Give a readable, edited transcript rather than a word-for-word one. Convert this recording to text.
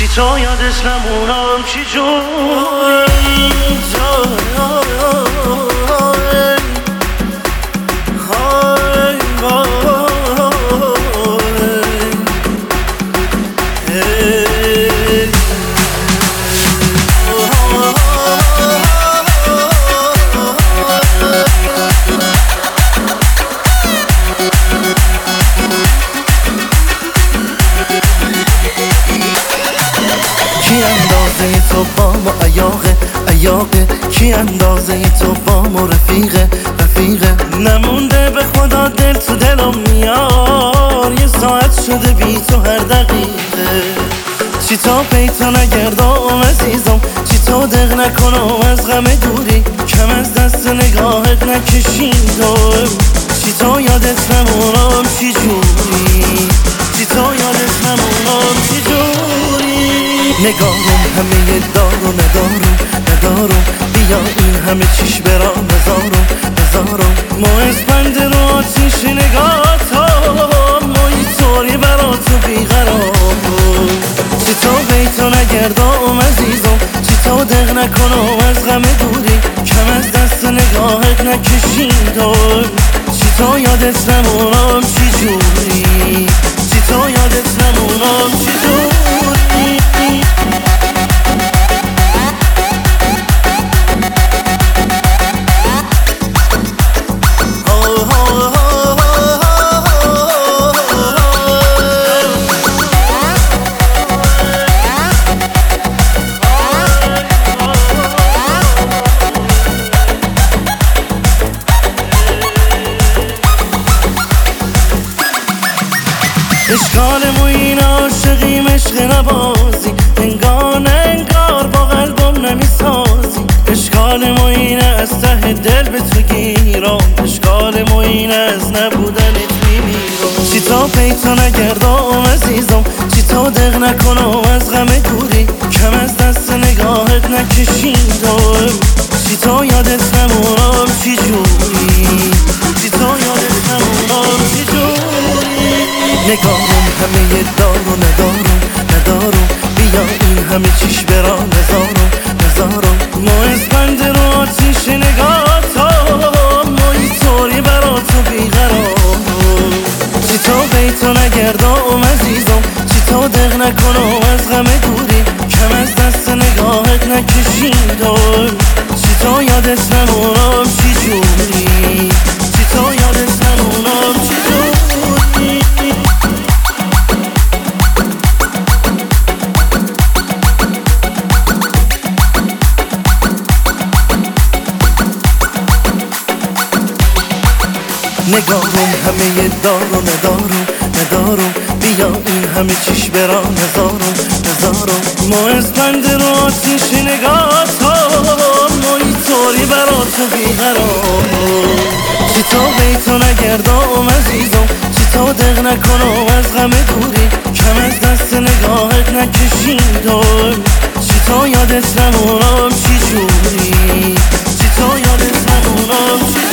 چی تا یادت نمونم چی جون کی اندازه تو با ما عیاقه کی اندازه تو با ما رفیقه نمونده به خدا دل تو دلم میار یه ساعت شده بی تو هر دقیقه چی تا پیتا نگردم عزیزم چی تا دق نکنم از غم دوری کم از دست نگاهت نکشیدم چی تا یادت نمونم چی جوری چی تا یادت نمونم چی جوری نگاهم همه دارو ندارم بیا این همه چیش برا نزارم ما اسپند رو آتیش نگاه تا ما طوری برا تو بیقرار چی تا بیتو نگردم عزیزم چی تا دق نکنم از غم دوری کم از دست نگاهت نکشیدم چی تا یادت نمونم چی جوری چی تا یادت نمونم چی جوری اشکال ما این عاشقیم عشق نبازی انگار با قلبم نمیسازی اشکال ما اینه از ته دل به تو گیرم اشکال ما اینه از نبودنت میمیرم چی تا پیتا نگردم عزیزم چی تا دق نکنم از غم دوری کم از دست نگاهت نکشیدم چی تا یادت نمونم چی جوری چی تا یادت نمونم چی جوری نگاهم همه دارو ندارم بیا این همه چیش برا نزارم ما اسپند رو آتیش نگاه تا ما طوری برا تو بیقرار چی تا بیتو نگردم عزیزم چی تا دق نکنم از غم دوری کم از دست نگاهت نکشیدم چی تا یادت نمونم چی جوری چی تا یادت نمونم چی جوری نگاهم همه دارو ندارم بیا این همه چیش برا نزارم ما اسپند رو آتیش نگاه تا ما طوری برا تو بیقرار چی تا بیتو نگردم عزیزم چی تا دق نکنم از غم دوری کم از دست نگاهت نکشیدم چی تا یادت نمونم چی جوری چی تا یادت نمونم چی